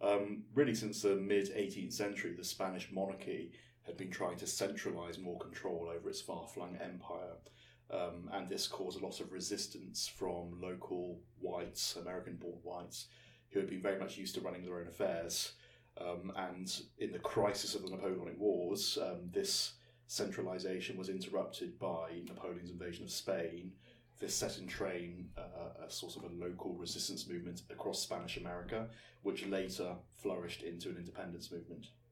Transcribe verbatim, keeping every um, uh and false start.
Um, really, since the mid-eighteenth century, the Spanish monarchy had been trying to centralise more control over its far-flung empire. Um, and this caused a lot of resistance from local whites, American-born whites, who had been very much used to running their own affairs. Um, and in the crisis of the Napoleonic Wars, um, this centralisation was interrupted by Napoleon's invasion of Spain. This set in train uh, a sort of a local resistance movement across Spanish America, which later flourished into an independence movement.